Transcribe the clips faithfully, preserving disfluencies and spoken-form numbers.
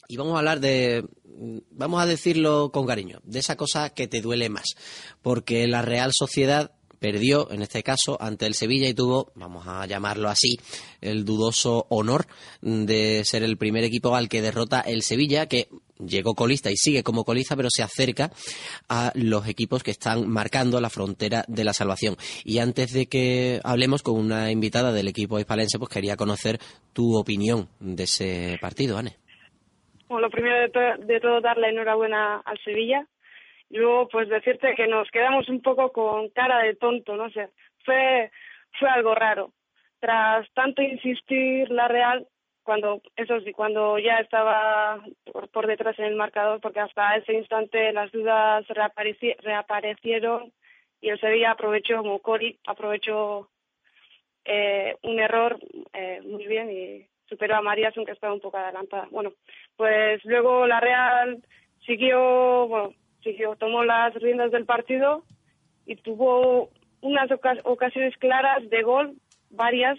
Y vamos a hablar de, vamos a decirlo con cariño, de esa cosa que te duele más. Porque la Real Sociedad perdió, en este caso, ante el Sevilla y tuvo, vamos a llamarlo así, el dudoso honor de ser el primer equipo al que derrota el Sevilla, que llegó colista y sigue como colista, pero se acerca a los equipos que están marcando la frontera de la salvación. Y antes de que hablemos con una invitada del equipo hispalense, pues quería conocer tu opinión de ese partido, Anne. Bueno, lo primero de, to- de todo, dar la enhorabuena al Sevilla. Y luego, pues decirte que nos quedamos un poco con cara de tonto, no sé. Fue, fue algo raro. Tras tanto insistir la Real, cuando eso sí, cuando ya estaba por, por detrás en el marcador, porque hasta ese instante las dudas reapareci- reaparecieron y el Sevilla aprovechó, Mokori aprovechó eh, un error eh, muy bien y superó a Marías, aunque estaba un poco adelantada. Bueno, pues luego la Real siguió, bueno, siguió, tomó las riendas del partido y tuvo unas oca- ocasiones claras de gol, varias.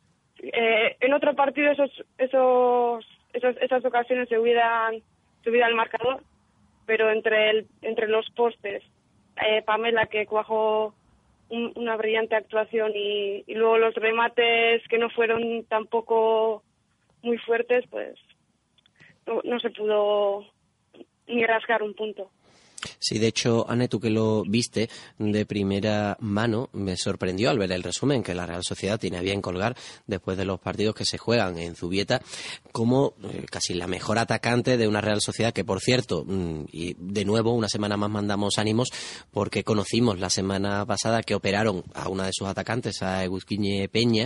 Eh, en otro partido esos, esos, esos, esas ocasiones se hubieran subido al marcador, pero entre el, entre los postes, eh, Pamela que cuajó un, una brillante actuación y, y luego los remates que no fueron tampoco muy fuertes, pues no, no se pudo ni rascar un punto. Sí, de hecho, Anne, tú que lo viste de primera mano, me sorprendió al ver el resumen que la Real Sociedad tiene a bien colgar después de los partidos que se juegan en Zubieta como eh, casi la mejor atacante de una Real Sociedad que, por cierto, mmm, y de nuevo una semana más mandamos ánimos porque conocimos la semana pasada que operaron a una de sus atacantes, a Eguzquiñe Peña,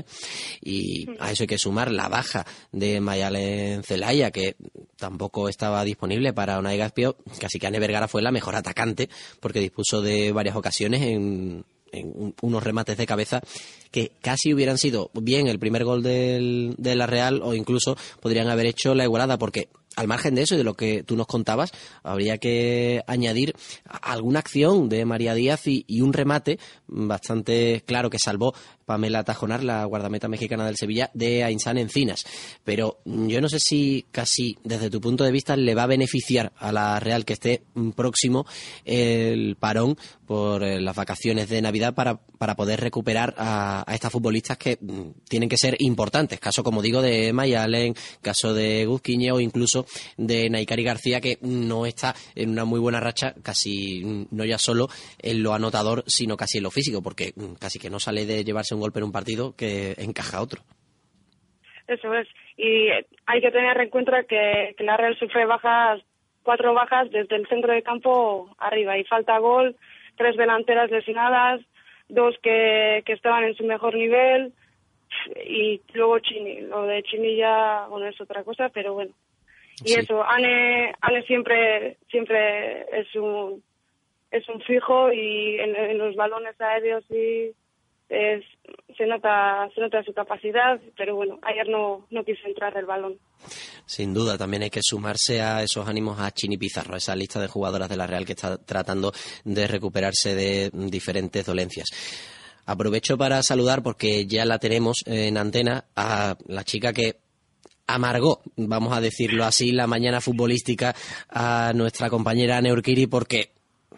y a eso hay que sumar la baja de Mayalen Zelaya, que tampoco estaba disponible para Unai Gaspio. Casi que Anne Vergara fue la mejor atacante porque dispuso de varias ocasiones en, en un, unos remates de cabeza que casi hubieran sido bien el primer gol del, de la Real o incluso podrían haber hecho la igualada, porque al margen de eso y de lo que tú nos contabas, habría que añadir alguna acción de María Díaz y, y un remate bastante claro que salvó Pamela Tajonar, la guardameta mexicana del Sevilla, de Ainsan Encinas. Pero yo no sé si casi desde tu punto de vista le va a beneficiar a la Real que esté próximo el parón por las vacaciones de Navidad para, para poder recuperar a, a estas futbolistas que tienen que ser importantes. Caso, como digo, de Mayalen, caso de Guzquiñe o incluso de Naikari García, que no está en una muy buena racha, casi no ya solo en lo anotador, sino casi en lo físico, porque casi que no sale de llevarse un golpe en un partido que encaja otro. Eso es, y hay que tener en cuenta que, que la Real sufre bajas, cuatro bajas desde el centro de campo arriba, y falta gol, tres delanteras lesionadas, dos que, que estaban en su mejor nivel, y luego Chini, lo de Chini ya, bueno, es otra cosa, pero bueno. Y sí. Eso, Anne, Anne siempre, siempre es un, es un fijo, y en, en los balones aéreos sí es, se nota, se nota su capacidad, pero bueno, ayer no, no quiso entrar el balón. Sin duda, también hay que sumarse a esos ánimos a Chini Pizarro, a esa lista de jugadoras de la Real que está tratando de recuperarse de diferentes dolencias. Aprovecho para saludar, porque ya la tenemos en antena, a la chica que amargó, vamos a decirlo así, la mañana futbolística a nuestra compañera Anne Urquiri, porque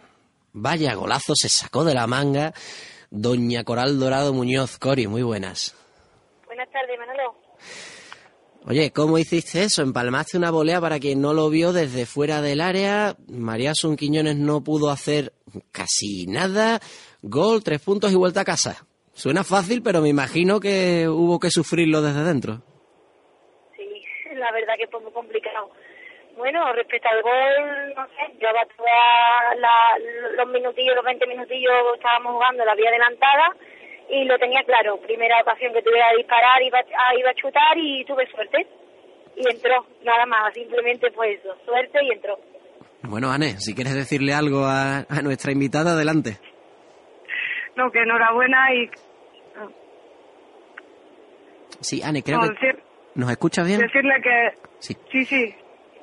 vaya golazo se sacó de la manga doña Coral Dorado Muñoz. Cori, muy buenas. Buenas tardes, Manolo. Oye, ¿cómo hiciste eso? Empalmaste una volea, para quien no lo vio, desde fuera del área. María Asun Quiñones no pudo hacer casi nada. Gol, tres puntos y vuelta a casa. Suena fácil, pero me imagino que hubo que sufrirlo desde dentro. Sí, la verdad que fue muy complicado. Bueno, respecto al gol, no sé, yo toda la, los minutillos, los veinte minutillos estábamos jugando, la vía adelantada y lo tenía claro. Primera ocasión que tuviera a disparar, iba, iba a chutar y tuve suerte. Y entró, nada más, simplemente fue eso, suerte y entró. Bueno, Anne, si quieres decirle algo a, a nuestra invitada, adelante. No, que enhorabuena y... Sí, Anne, creo no, que... decir, ¿Nos escuchas bien? Decirle que... Sí. Sí, sí.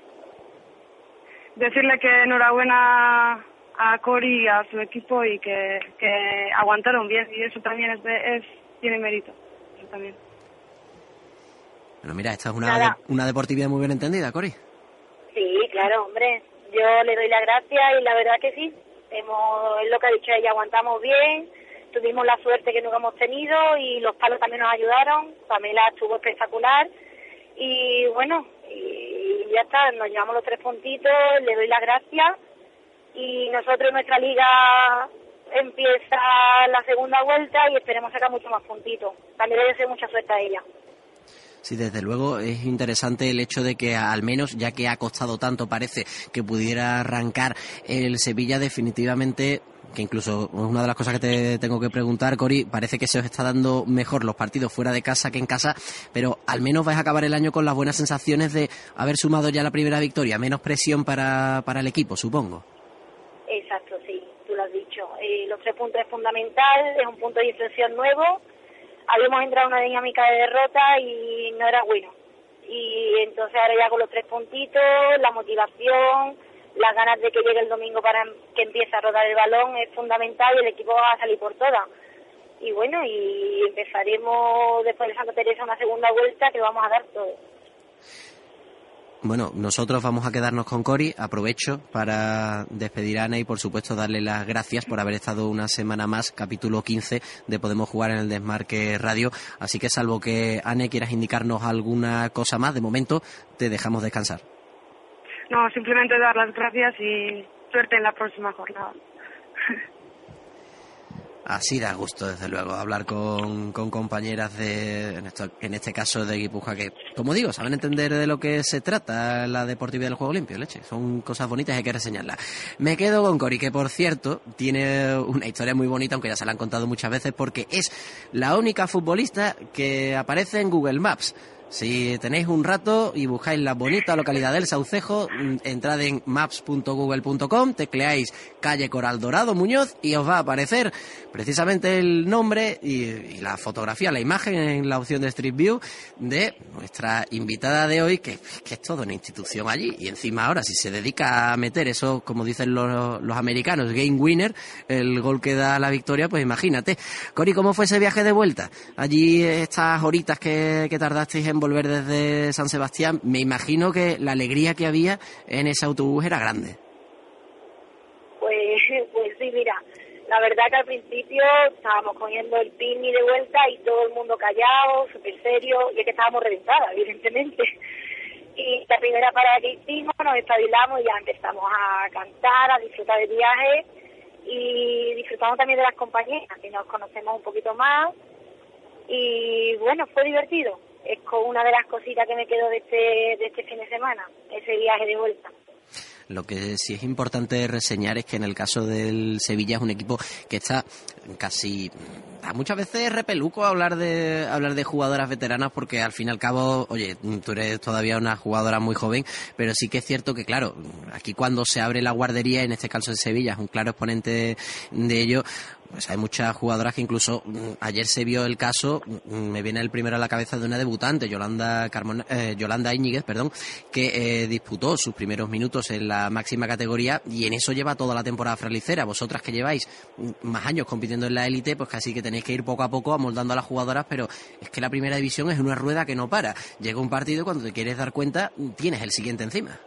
Decirle que enhorabuena a Cori y a su equipo y que, que aguantaron bien, y eso también es, es tiene mérito. Eso también. Bueno, mira, esta es una, de, una deportividad muy bien entendida, Cori. Sí, claro, hombre. Yo le doy las gracias y la verdad que sí. Hemos, es lo que ha dicho ella, aguantamos bien, tuvimos la suerte que nunca hemos tenido y los palos también nos ayudaron. Pamela estuvo espectacular y bueno, y ya está, nos llevamos los tres puntitos, le doy las gracias y nosotros, nuestra liga empieza la segunda vuelta y esperemos sacar muchos más puntitos. También le deseo mucha suerte a ella. Sí, desde luego es interesante el hecho de que al menos, ya que ha costado tanto, parece que pudiera arrancar el Sevilla definitivamente, que incluso es una de las cosas que te tengo que preguntar, Cori, parece que se os está dando mejor los partidos fuera de casa que en casa, pero al menos vais a acabar el año con las buenas sensaciones de haber sumado ya la primera victoria, menos presión para, para el equipo, supongo. Exacto, sí, tú lo has dicho. Eh, los tres puntos es fundamental, es un punto de inflexión nuevo. Habíamos entrado en una dinámica de derrota y no era bueno. Y entonces ahora ya con los tres puntitos, la motivación, las ganas de que llegue el domingo para que empiece a rodar el balón es fundamental y el equipo va a salir por todas. Y bueno, y empezaremos después de Santa Teresa una segunda vuelta que vamos a dar todo. Bueno, nosotros vamos a quedarnos con Cori. Aprovecho para despedir a Ana y, por supuesto, darle las gracias por haber estado una semana más, capítulo quince de Podemos Jugar en el Desmarque Radio. Así que, salvo que, Ana, quieras indicarnos alguna cosa más, de momento te dejamos descansar. No, simplemente dar las gracias y suerte en la próxima jornada. Así da gusto, desde luego, hablar con, con compañeras de, en, esto, en este caso de Guipúzcoa, que, como digo, saben entender de lo que se trata la deportividad del juego limpio, leche. Son cosas bonitas y hay que reseñarlas. Me quedo con Cori, que por cierto tiene una historia muy bonita, aunque ya se la han contado muchas veces, porque es la única futbolista que aparece en Google Maps. Si tenéis un rato y buscáis la bonita localidad del Saucejo, entrad en maps punto google punto com, tecleáis calle Coral Dorado Muñoz y os va a aparecer precisamente el nombre y, y la fotografía, la imagen en la opción de Street View de nuestra invitada de hoy, que, que es toda una institución allí. Y encima ahora, si se dedica a meter eso, como dicen los, los americanos, game winner, el gol que da la victoria, pues imagínate. Cori, ¿cómo fue ese viaje de vuelta? Allí, estas horitas que, que tardasteis en volver desde San Sebastián, me imagino que la alegría que había en ese autobús era grande. Pues, pues sí, mira, la verdad que al principio estábamos cogiendo el picnic de vuelta y todo el mundo callado, súper serio, y es que estábamos reventadas, evidentemente. Y la primera parada que hicimos, nos espabilamos y ya empezamos a cantar, a disfrutar del viaje y disfrutamos también de las compañeras, que nos conocemos un poquito más. Y bueno, fue divertido. Es una de las cositas que me quedo de este, de este fin de semana, ese viaje de vuelta. Lo que sí es importante reseñar es que en el caso del Sevilla es un equipo que está casi... Muchas veces repeluco hablar de hablar de jugadoras veteranas porque al fin y al cabo, oye, tú eres todavía una jugadora muy joven, pero sí que es cierto que, claro, aquí cuando se abre la guardería, en este caso en Sevilla, es un claro exponente de ello. Pues hay muchas jugadoras que incluso ayer se vio el caso, me viene el primero a la cabeza de una debutante, Yolanda Carmona, eh, Yolanda Íñiguez, perdón, que eh, disputó sus primeros minutos en la máxima categoría y en eso lleva toda la temporada fralicera. Vosotras que lleváis más años compitiendo en la élite, pues casi que tenéis que ir poco a poco amoldando a las jugadoras, pero es que la primera división es una rueda que no para. Llega un partido y cuando te quieres dar cuenta tienes el siguiente encima.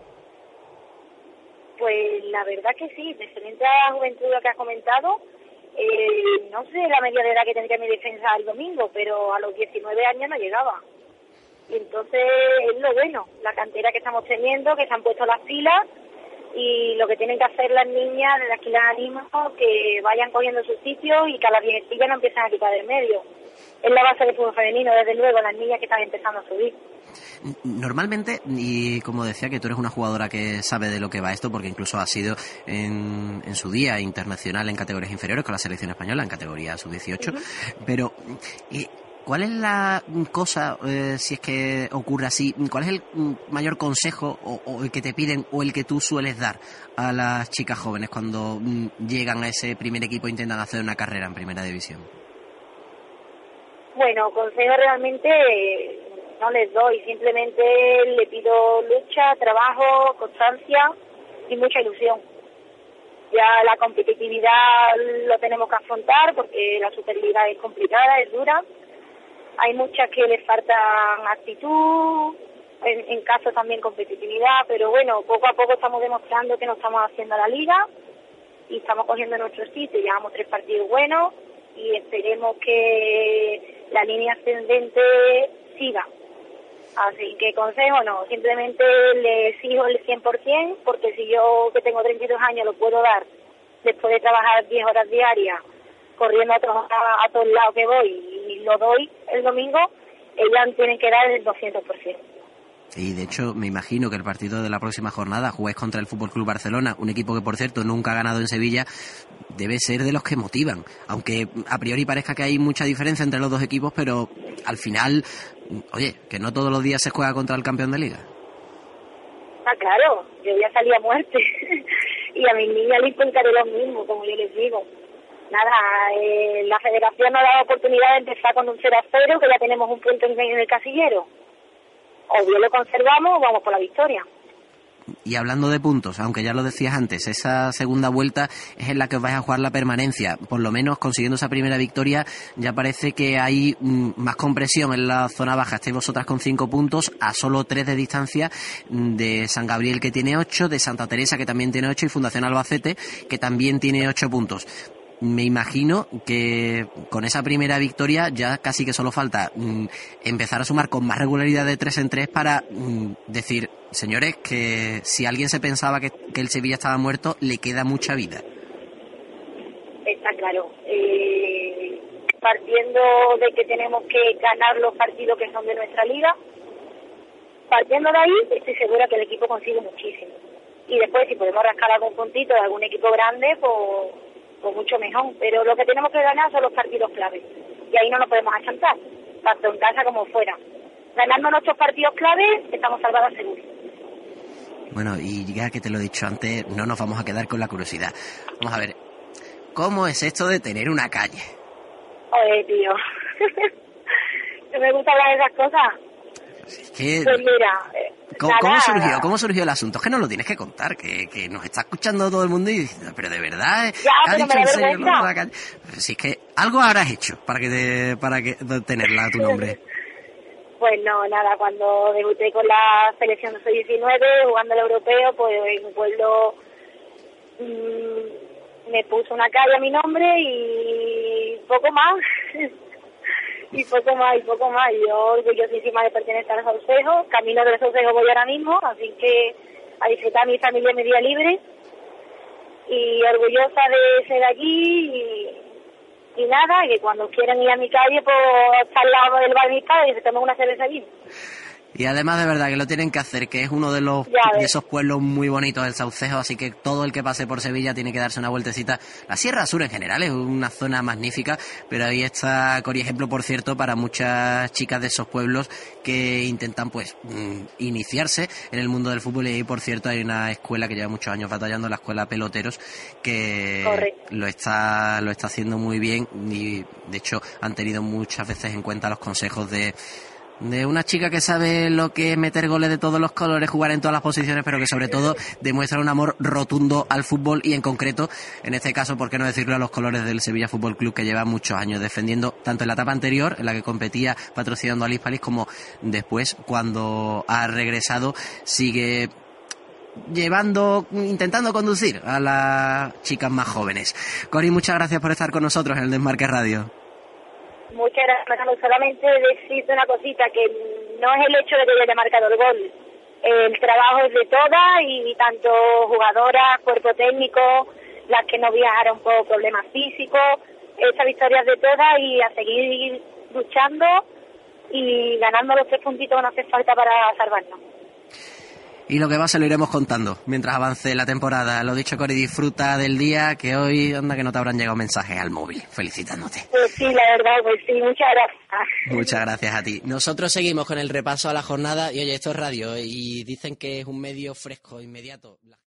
Pues la verdad que sí, referente a la juventud que has comentado, Eh, no sé la media de edad que tendría mi defensa el domingo, pero a los diecinueve años no llegaba. Y entonces es lo bueno, la cantera que estamos teniendo, que se han puesto las pilas y lo que tienen que hacer las niñas, de las que las animo, que vayan cogiendo sus sitios y que a las viejecillas no empiecen a quitar del medio. Es la base del fútbol femenino, desde luego, las niñas que están empezando a subir. Normalmente, y como decía, que tú eres una jugadora que sabe de lo que va esto, porque incluso ha sido en, en su día internacional en categorías inferiores con la selección española, en categoría sub dieciocho, uh-huh. Pero eh, ¿cuál es la cosa, eh, si es que ocurre así, cuál es el mayor consejo o, o el que te piden o el que tú sueles dar a las chicas jóvenes cuando mm, llegan a ese primer equipo e intentan hacer una carrera en primera división? Bueno, consejo realmente no les doy, simplemente le pido lucha, trabajo, constancia y mucha ilusión. Ya la competitividad lo tenemos que afrontar porque la Superliga es complicada, es dura. Hay muchas que les faltan actitud, en, en caso también competitividad, pero bueno, poco a poco estamos demostrando que nos estamos haciendo a la liga y estamos cogiendo nuestro sitio, llevamos tres partidos buenos y esperemos que la línea ascendente siga. Así que consejo no, simplemente le exijo el cien por ciento, porque si yo que tengo treinta y dos años lo puedo dar después de trabajar diez horas diarias, corriendo a, a, a todos lados que voy y lo doy el domingo, ellas tienen que dar el doscientos por ciento. Y de hecho me imagino que el partido de la próxima jornada juguéis contra el F C Barcelona, un equipo que por cierto nunca ha ganado en Sevilla, debe ser de los que motivan, aunque a priori parezca que hay mucha diferencia entre los dos equipos, pero al final, oye, que no todos los días se juega contra el campeón de liga. Ah, claro, yo ya salí a muerte y a mis niñas les contaré lo mismo, como yo les digo. Nada, eh, la federación nos ha dado oportunidad de empezar con un cero a cero, que ya tenemos un punto en el casillero. O bien lo conservamos o vamos por la victoria. Y hablando de puntos, aunque ya lo decías antes, esa segunda vuelta es en la que os vais a jugar la permanencia. Por lo menos consiguiendo esa primera victoria ya parece que hay mm, más compresión en la zona baja. Estáis vosotras con cinco puntos a solo tres de distancia de San Gabriel, que tiene ocho, de Santa Teresa, que también tiene ocho, y Fundación Albacete, que también tiene ocho puntos. Me imagino que con esa primera victoria ya casi que solo falta mm, empezar a sumar con más regularidad de tres en tres para mm, decir, señores, que si alguien se pensaba que, que el Sevilla estaba muerto, le queda mucha vida. Está claro. Eh, partiendo de que tenemos que ganar los partidos que son de nuestra liga, partiendo de ahí, estoy segura que el equipo consigue muchísimo. Y después, si podemos rascar algún puntito de algún equipo grande, pues... pues mucho mejor, pero lo que tenemos que ganar son los partidos claves, y ahí no nos podemos achantar, tanto en casa como fuera. Ganando nuestros partidos claves, estamos salvados seguros. Bueno, y ya que te lo he dicho antes, no nos vamos a quedar con la curiosidad. Vamos a ver, ¿cómo es esto de tener una calle? Oye, tío, ¿no me gusta hablar de esas cosas? Es que... Pues mira... Eh, ¿Cómo, ¿Cómo surgió? ¿Cómo surgió el asunto? Es que nos lo tienes que contar, que, que nos está escuchando todo el mundo y dice, pero de verdad, ya, ¿has pero dicho me en serio lo de vergüenza. la calle? Si es que algo habrás hecho para que te, para que tenerla a tu nombre. Pues no, nada, cuando debuté con la selección de sub diecinueve, jugando el europeo, pues en un pueblo mmm, me puso una calle a mi nombre y poco más. Y poco más, y poco más. Yo orgullosísima de pertenecer a los Saucejos. Camino de los Saucejos voy ahora mismo, así que a disfrutar mi familia en mi día libre. Y orgullosa de ser allí y, y nada, que cuando quieran ir a mi calle, pues estar al lado del bar de mis padres y se tomen una cerveza allí. Y además de verdad que lo tienen que hacer, que es uno de los de esos pueblos muy bonitos del Saucejo, así que todo el que pase por Sevilla tiene que darse una vueltecita. La Sierra Sur en general es una zona magnífica, pero ahí está Cori ejemplo, por cierto, para muchas chicas de esos pueblos que intentan pues iniciarse en el mundo del fútbol, y ahí por cierto hay una escuela que lleva muchos años batallando, la escuela Peloteros, que Correcto. lo está lo está haciendo muy bien, y de hecho han tenido muchas veces en cuenta los consejos de de una chica que sabe lo que es meter goles de todos los colores, jugar en todas las posiciones, pero que sobre todo demuestra un amor rotundo al fútbol, y en concreto, en este caso, por qué no decirlo, a los colores del Sevilla Fútbol Club, que lleva muchos años defendiendo, tanto en la etapa anterior, en la que competía patrocinando a Hispalis, como después, cuando ha regresado, sigue llevando, intentando conducir a las chicas más jóvenes. Cori, muchas gracias por estar con nosotros en el Desmarque Radio. Muchas gracias. Solamente decirte una cosita, que no es el hecho de que yo haya marcado el gol. El trabajo es de todas, y tanto jugadoras, cuerpo técnico, las que no viajaron por problemas físicos. Esa victoria es de todas, y a seguir luchando y ganando los tres puntitos que nos hace falta para salvarnos. Y lo que va se lo iremos contando mientras avance la temporada. Lo dicho, Cori, disfruta del día, que hoy, anda que no te habrán llegado mensajes al móvil felicitándote. Pues sí, la verdad, pues sí, muchas gracias. Muchas gracias a ti. Nosotros seguimos con el repaso a la jornada, y oye, esto es radio, y dicen que es un medio fresco, inmediato.